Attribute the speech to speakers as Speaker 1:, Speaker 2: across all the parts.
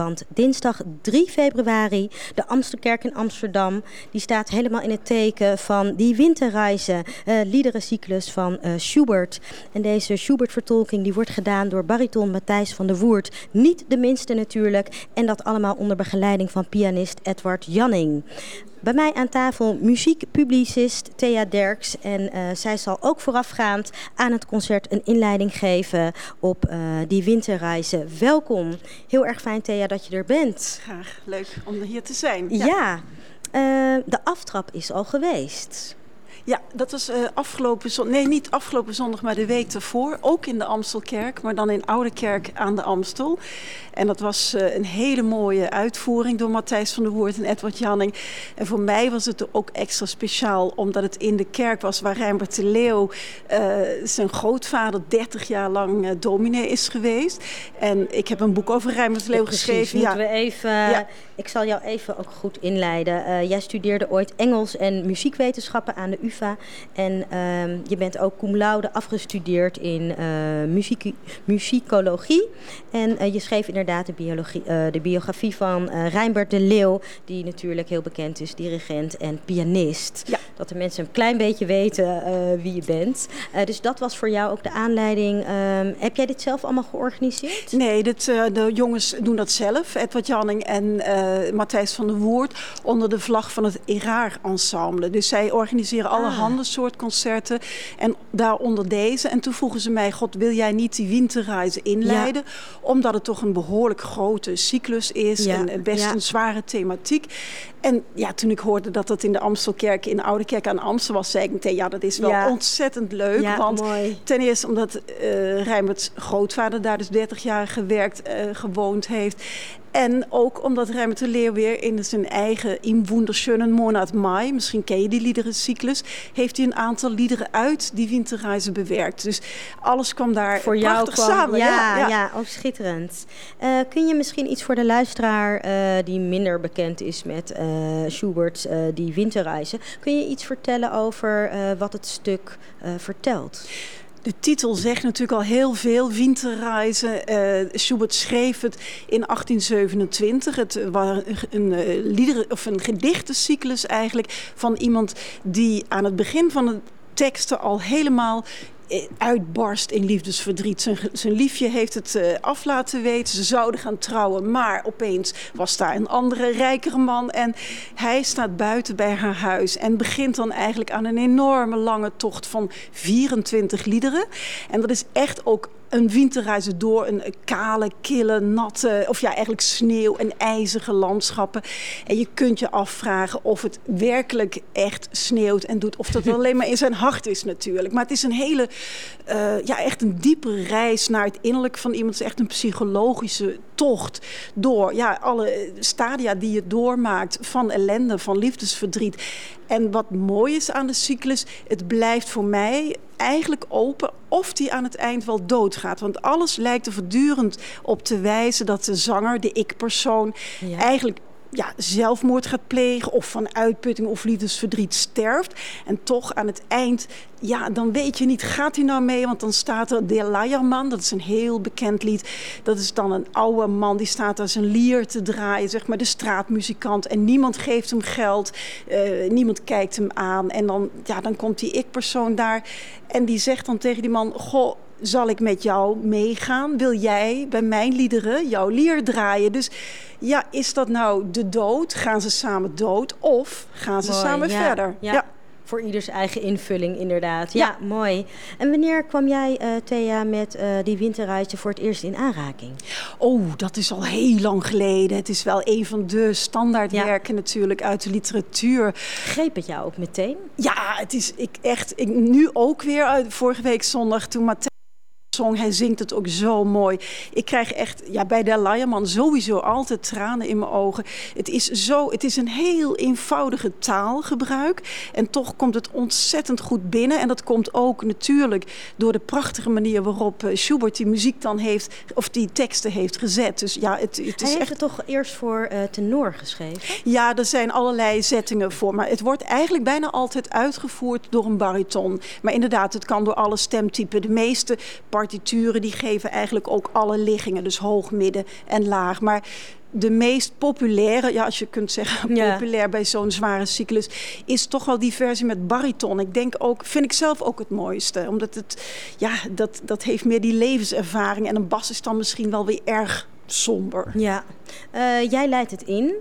Speaker 1: Want dinsdag 3 februari, de Amstelkerk in Amsterdam, die staat helemaal in het teken van die Winterreise, liederencyclus van Schubert. En deze Schubert-vertolking die wordt gedaan door bariton Matthijs van der Woerd. Niet de minste natuurlijk. En dat allemaal onder begeleiding van pianist Edward Janning. Bij mij aan tafel muziekpublicist Thea Derks. En zij zal ook voorafgaand aan het concert een inleiding geven op die Winterreise. Welkom. Heel erg fijn, Thea, dat je er bent.
Speaker 2: Graag. Leuk om hier te zijn.
Speaker 1: Ja, de aftrap is al geweest.
Speaker 2: Ja, dat was niet afgelopen zondag, maar de week ervoor. Ook in de Amstelkerk, maar dan in Oudekerk aan de Amstel. En dat was een hele mooie uitvoering door Matthijs van der Woerd en Edward Janning. En voor mij was het ook extra speciaal, omdat het in de kerk was waar Reimbert de Leeuw, zijn grootvader, 30 jaar lang dominee is geweest. En ik heb een boek over Reimbert de Leeuw geschreven.
Speaker 1: Moeten we even, ik zal jou even ook goed inleiden. Jij studeerde ooit Engels en muziekwetenschappen aan de UvA. En je bent ook cum laude afgestudeerd in muzikologie. En je schreef inderdaad de biografie van Reimbert de Leeuw, die natuurlijk heel bekend is, dirigent en pianist. Ja. Dat de mensen een klein beetje weten wie je bent. Dus dat was voor jou ook de aanleiding. Heb jij dit zelf allemaal georganiseerd?
Speaker 2: Nee, de jongens doen dat zelf. Edward Janning en Matthijs van der Woerd onder de vlag van het Eraar Ensemble. Dus zij organiseren allerhande soort concerten en daaronder deze. En toen vroegen ze mij, God, wil jij niet die Winterreise inleiden? Ja. Omdat het toch een behoorlijk grote cyclus is en best een zware thematiek. En ja, toen ik hoorde dat dat in de Amstelkerk, in de Oudekerk aan Amstel was, zei ik meteen, ja, dat is wel ontzettend leuk.
Speaker 1: Ja,
Speaker 2: want
Speaker 1: mooi.
Speaker 2: Ten eerste omdat Reimerts grootvader daar dus 30 jaar gewoond heeft. En ook omdat Reimbert de Leeuw weer in zijn eigen Im wunderschönen Monat Mai, misschien ken je die liederencyclus, heeft hij een aantal liederen uit die Winterreise bewerkt. Dus alles kwam daar voor prachtig samen.
Speaker 1: Ja, ook schitterend. Kun je misschien iets voor de luisteraar die minder bekend is met Schubert, die Winterreise, kun je iets vertellen over wat het stuk vertelt?
Speaker 2: De titel zegt natuurlijk al heel veel. Winterreise. Schubert schreef het in 1827. Het was een gedichtencyclus eigenlijk van iemand die aan het begin van de teksten al helemaal uitbarst in liefdesverdriet. Zijn liefje heeft het af laten weten. Ze zouden gaan trouwen, maar opeens was daar een andere, rijkere man. En hij staat buiten bij haar huis en begint dan eigenlijk aan een enorme lange tocht van 24 liederen. En dat is echt ook een winterreis door een kale, kille, natte, of ja, eigenlijk sneeuw en ijzige landschappen. En je kunt je afvragen of het werkelijk echt sneeuwt en doet. Of dat alleen maar in zijn hart is natuurlijk. Maar het is een hele, echt een diepe reis naar het innerlijk van iemand. Het is echt een psychologische tocht door alle stadia die je doormaakt van ellende, van liefdesverdriet. En wat mooi is aan de cyclus, het blijft voor mij eigenlijk open of die aan het eind wel doodgaat. Want alles lijkt er voortdurend op te wijzen dat de zanger, de ik-persoon, eigenlijk zelfmoord gaat plegen of van uitputting of liefdesverdriet sterft. En toch aan het eind, dan weet je niet, gaat hij nou mee? Want dan staat er De Leierman, dat is een heel bekend lied. Dat is dan een oude man, die staat daar zijn lier te draaien, zeg maar de straatmuzikant. En niemand geeft hem geld, niemand kijkt hem aan. En dan komt die ik-persoon daar en die zegt dan tegen die man, goh, zal ik met jou meegaan? Wil jij bij mijn liederen jouw lier draaien? Dus ja, is dat nou de dood? Gaan ze samen dood? Of gaan ze samen verder?
Speaker 1: Ja. Voor ieders eigen invulling, inderdaad. Ja, mooi. En wanneer kwam jij, Thea, met die Winterreise voor het eerst in aanraking?
Speaker 2: Oh, dat is al heel lang geleden. Het is wel een van de standaardwerken natuurlijk uit de literatuur.
Speaker 1: Greep het jou ook meteen?
Speaker 2: Ja, het is nu ook weer, vorige week zondag, toen Matthijs zong, hij zingt het ook zo mooi. Ik krijg echt bij De Leierman sowieso altijd tranen in mijn ogen. Het is een heel eenvoudige taalgebruik en toch komt het ontzettend goed binnen. En dat komt ook natuurlijk door de prachtige manier waarop Schubert die muziek dan heeft, of die teksten heeft gezet. Dus ja, het is
Speaker 1: hij heeft het toch eerst voor tenor geschreven?
Speaker 2: Ja, er zijn allerlei zettingen voor, maar het wordt eigenlijk bijna altijd uitgevoerd door een bariton. Maar inderdaad, het kan door alle stemtypen. De meeste partituren die geven eigenlijk ook alle liggingen, dus hoog, midden en laag. Maar de meest populaire, ja, als je kunt zeggen populair bij zo'n zware cyclus, is toch wel die versie met bariton. Ik denk ook, vind ik zelf ook het mooiste. Omdat het, ja, dat heeft meer die levenservaring. En een bas is dan misschien wel weer erg somber.
Speaker 1: Ja, jij leidt het in.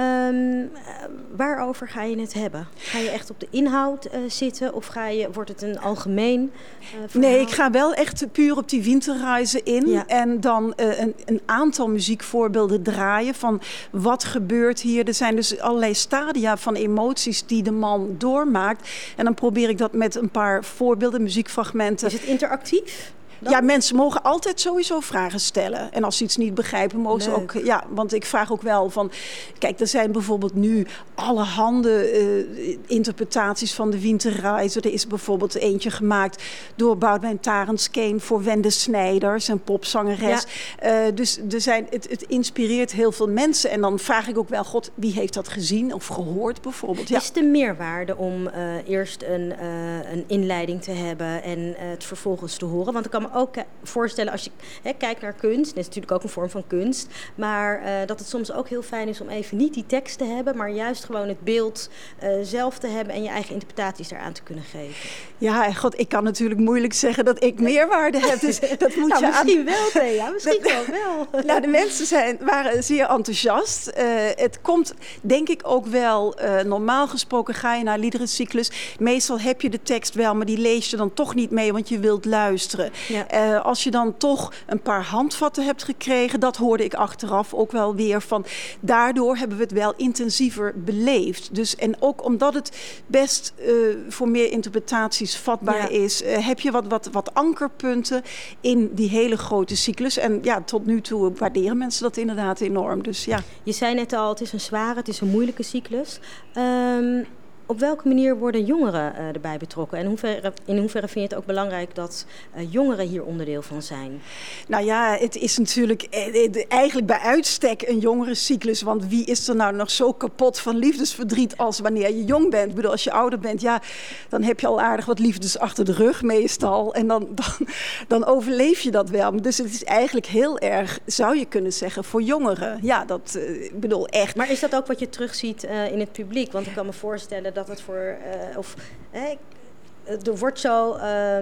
Speaker 1: Waarover ga je het hebben? Ga je echt op de inhoud zitten of wordt het een algemeen verhaal?
Speaker 2: Nee, ik ga wel echt puur op die Winterreise in. Ja. En dan een aantal muziekvoorbeelden draaien van wat gebeurt hier. Er zijn dus allerlei stadia van emoties die de man doormaakt. En dan probeer ik dat met een paar voorbeelden, muziekfragmenten.
Speaker 1: Is het interactief? Dan?
Speaker 2: Ja, mensen mogen altijd sowieso vragen stellen. En als ze iets niet begrijpen, mogen ze ook... Ja, want ik vraag ook wel van... Kijk, er zijn bijvoorbeeld nu allerhande interpretaties van de Winterreise. Er is bijvoorbeeld eentje gemaakt door Boudewijn Tarentskeen voor Wende Snijders, een popzangeres. Ja. Dus het inspireert heel veel mensen. En dan vraag ik ook wel, God, wie heeft dat gezien of gehoord bijvoorbeeld? Ja.
Speaker 1: Is het de meerwaarde om eerst een inleiding te hebben en het vervolgens te horen? Want ik kan me ook voorstellen, als je kijkt naar kunst, dat is natuurlijk ook een vorm van kunst, maar dat het soms ook heel fijn is om even niet die tekst te hebben, maar juist gewoon het beeld zelf te hebben en je eigen interpretaties daaraan te kunnen geven.
Speaker 2: Ja, en God, ik kan natuurlijk moeilijk zeggen dat ik meerwaarde heb, dus dat moet je
Speaker 1: misschien wel, Thea, misschien wel.
Speaker 2: Nou, de mensen waren zeer enthousiast. Het komt, denk ik ook wel, normaal gesproken ga je naar liederencyclus. Meestal heb je de tekst wel, maar die lees je dan toch niet mee, want je wilt luisteren. Ja. Als je dan toch een paar handvatten hebt gekregen, dat hoorde ik achteraf ook wel weer van. Daardoor hebben we het wel intensiever beleefd. Dus, en ook omdat het best voor meer interpretaties vatbaar is, heb je wat ankerpunten in die hele grote cyclus. En ja, tot nu toe waarderen mensen dat inderdaad enorm. Dus, ja.
Speaker 1: Je zei net al, het is een zware, het is een moeilijke cyclus. Op welke manier worden jongeren erbij betrokken? En in hoeverre vind je het ook belangrijk dat jongeren hier onderdeel van zijn?
Speaker 2: Nou ja, het is natuurlijk eigenlijk bij uitstek een jongerencyclus. Want wie is er nou nog zo kapot van liefdesverdriet als wanneer je jong bent? Ik bedoel, als je ouder bent, ja, dan heb je al aardig wat liefdes achter de rug meestal. En dan overleef je dat wel. Dus het is eigenlijk heel erg, zou je kunnen zeggen, voor jongeren. Ja, dat, ik bedoel echt.
Speaker 1: Maar is dat ook wat je terugziet in het publiek? Want ik kan me voorstellen dat het voor... er wordt zo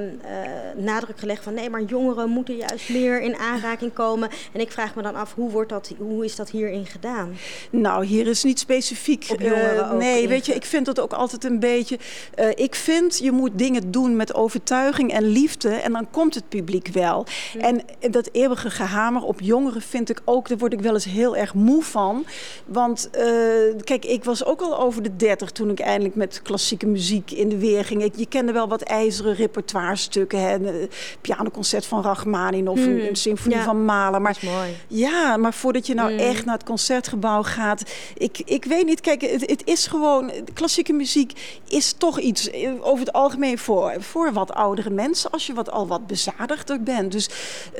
Speaker 1: nadruk gelegd van nee, maar jongeren moeten juist meer in aanraking komen. En ik vraag me dan af, hoe is dat hierin gedaan?
Speaker 2: Nou, hier is niet specifiek.
Speaker 1: Op jongeren ook.
Speaker 2: Nee, weet je, ik vind dat ook altijd een beetje... ik vind, je moet dingen doen met overtuiging en liefde en dan komt het publiek wel. Ja. En dat eeuwige gehamer op jongeren vind ik ook, daar word ik wel eens heel erg moe van. Want kijk, ik was ook al over de 30 toen ik eindelijk met klassieke muziek in de weer ging. Je kende wel wat ijzeren repertoirestukken. Een pianoconcert van Rachmaninoff, een symfonie van Mahler. Maar,
Speaker 1: dat is mooi.
Speaker 2: Ja, maar voordat je nou echt naar het concertgebouw gaat... Ik weet niet, kijk, het is gewoon... Klassieke muziek is toch iets over het algemeen voor wat oudere mensen... als je al wat bezadigder bent. Dus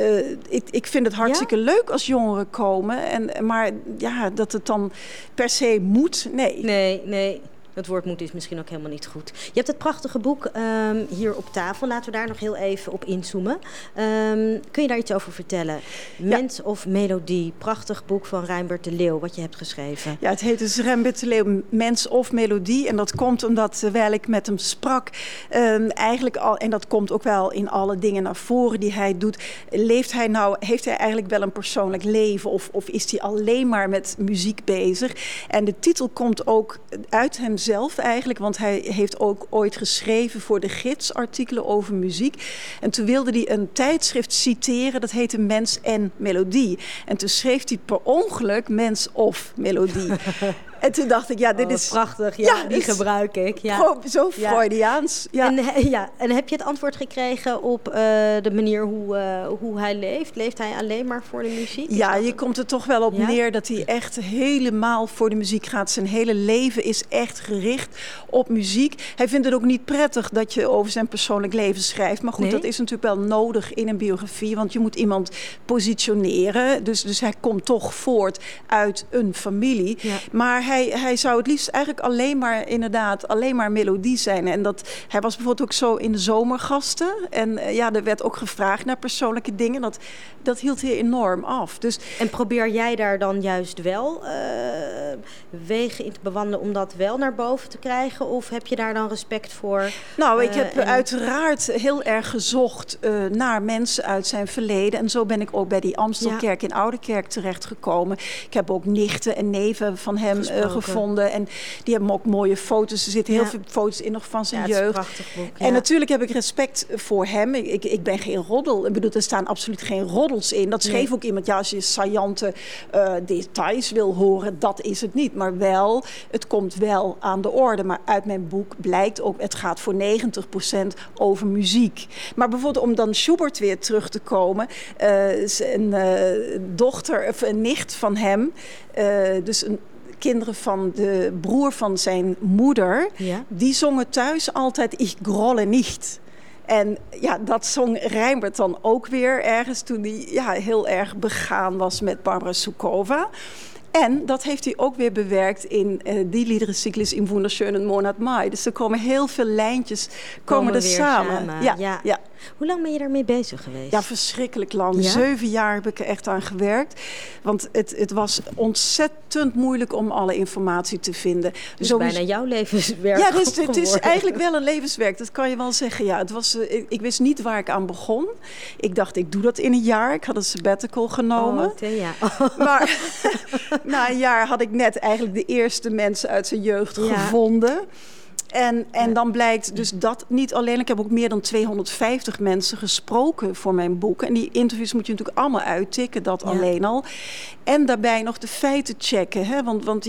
Speaker 2: ik vind het hartstikke leuk als jongeren komen. Maar ja, dat het dan per se moet, nee.
Speaker 1: Nee. Het woord moet is misschien ook helemaal niet goed. Je hebt het prachtige boek hier op tafel. Laten we daar nog heel even op inzoomen. Kun je daar iets over vertellen? Mens of Melodie. Prachtig boek van Reimbert de Leeuw, wat je hebt geschreven.
Speaker 2: Ja, het heet dus Reimbert de Leeuw, Mens of Melodie. En dat komt omdat, terwijl ik met hem sprak, eigenlijk al, en dat komt ook wel in alle dingen naar voren die hij doet, heeft hij eigenlijk wel een persoonlijk leven? Of is hij alleen maar met muziek bezig? En de titel komt ook uit hem zelf eigenlijk, want hij heeft ook ooit geschreven voor de gids artikelen over muziek. En toen wilde hij een tijdschrift citeren, dat heette Mens en Melodie. En toen schreef hij per ongeluk Mens of Melodie. En toen dacht ik, dit is...
Speaker 1: prachtig, die gebruik ik. Ja.
Speaker 2: Zo Freudiaans. Ja.
Speaker 1: En heb je het antwoord gekregen op de manier hoe hij leeft? Leeft hij alleen maar voor de muziek?
Speaker 2: Ja, je komt er toch wel op neer dat hij echt helemaal voor de muziek gaat. Zijn hele leven is echt gericht op muziek. Hij vindt het ook niet prettig dat je over zijn persoonlijk leven schrijft. Maar goed, dat is natuurlijk wel nodig in een biografie. Want je moet iemand positioneren. Dus hij komt toch voort uit een familie. Ja. Maar hij zou het liefst eigenlijk alleen maar melodie zijn. En hij was bijvoorbeeld ook zo in de zomergasten. En er werd ook gevraagd naar persoonlijke dingen. Dat hield hij enorm af. Dus,
Speaker 1: en probeer jij daar dan juist wel wegen in te bewandelen om dat wel naar boven te krijgen? Of heb je daar dan respect voor?
Speaker 2: Nou, ik heb uiteraard heel erg gezocht naar mensen uit zijn verleden. En zo ben ik ook bij die Amstelkerk in Oudekerk terechtgekomen. Ik heb ook nichten en neven van hem gevonden. En die hebben ook mooie foto's. Er zitten heel veel foto's in nog van zijn jeugd.
Speaker 1: Het is een prachtig boek. Ja.
Speaker 2: En natuurlijk heb ik respect voor hem. Ik ben geen roddel. Ik bedoel, er staan absoluut geen roddels in. Dat schreef ook iemand. Ja, als je saillante details wil horen, dat is het niet. Maar wel, het komt wel aan de orde. Maar uit mijn boek blijkt ook, het gaat voor 90% over muziek. Maar bijvoorbeeld om dan Schubert weer terug te komen. Een dochter of een nicht van hem. Dus kinderen van de broer van zijn moeder. Ja. Die zongen thuis altijd Ich grolle nicht. En ja, dat zong Rijnbert dan ook weer ergens toen hij heel erg begaan was met Barbara Sukowa. En dat heeft hij ook weer bewerkt in die liederencyclus in Wunderschönen Monat Mai. Dus er komen heel veel lijntjes er samen. Ja.
Speaker 1: Hoe lang ben je daarmee bezig geweest?
Speaker 2: Ja, verschrikkelijk lang. Ja? 7 jaar heb ik er echt aan gewerkt. Want het was ontzettend moeilijk om alle informatie te vinden.
Speaker 1: Dus bijna jouw levenswerk.
Speaker 2: Ja, het is eigenlijk wel een levenswerk. Dat kan je wel zeggen. Ja, ik wist niet waar ik aan begon. Ik dacht, ik doe dat in een jaar. Ik had een sabbatical genomen. Maar na een jaar had ik net eigenlijk de eerste mensen uit zijn jeugd gevonden. En dan blijkt dus dat niet alleen. Ik heb ook meer dan 250 mensen gesproken voor mijn boek. En die interviews moet je natuurlijk allemaal uittikken, dat alleen al. En daarbij nog de feiten checken. Hè? Want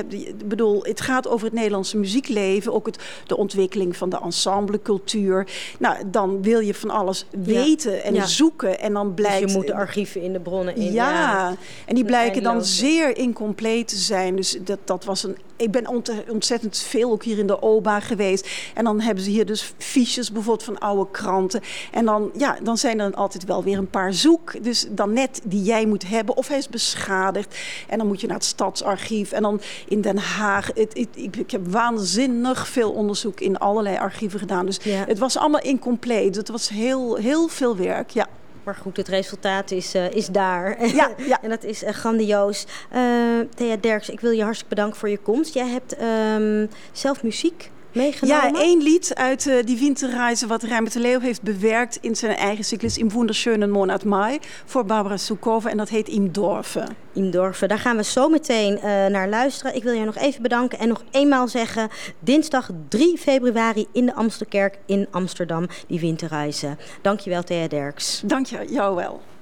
Speaker 2: het gaat over het Nederlandse muziekleven. Ook de ontwikkeling van de ensemblecultuur. Nou, dan wil je van alles weten en zoeken. En dan blijkt,
Speaker 1: dus je moet de archieven in de bronnen in.
Speaker 2: Ja, en die blijken dan zeer incompleet te zijn. Dus dat was ik ben ontzettend veel ook hier in de OBA geweest. En dan hebben ze hier dus fiches bijvoorbeeld van oude kranten. En dan zijn er altijd wel weer een paar zoek. Dus dan net die jij moet hebben. Of hij is beschadigd. En dan moet je naar het Stadsarchief. En dan in Den Haag. Ik heb waanzinnig veel onderzoek in allerlei archieven gedaan. Dus het was allemaal incompleet. Het was heel, heel veel werk, ja.
Speaker 1: Maar goed, het resultaat is daar.
Speaker 2: Ja.
Speaker 1: En dat is grandioos. Thea Derks, ik wil je hartstikke bedanken voor je komst. Jij hebt zelf muziek meegenomen.
Speaker 2: Ja, 1 lied uit die Winterreise wat Rijnbert de Leeuw heeft bewerkt in zijn eigen cyclus in Wunderschönen Monat Mai voor Barbara Sukowa. En dat heet Im Dorfe.
Speaker 1: Im Dorfe, daar gaan we zo meteen naar luisteren. Ik wil je nog even bedanken en nog eenmaal zeggen, dinsdag 3 februari in de Amstelkerk in Amsterdam, die Winterreise. Dankjewel, Thea Derks.
Speaker 2: Dank je, jou wel.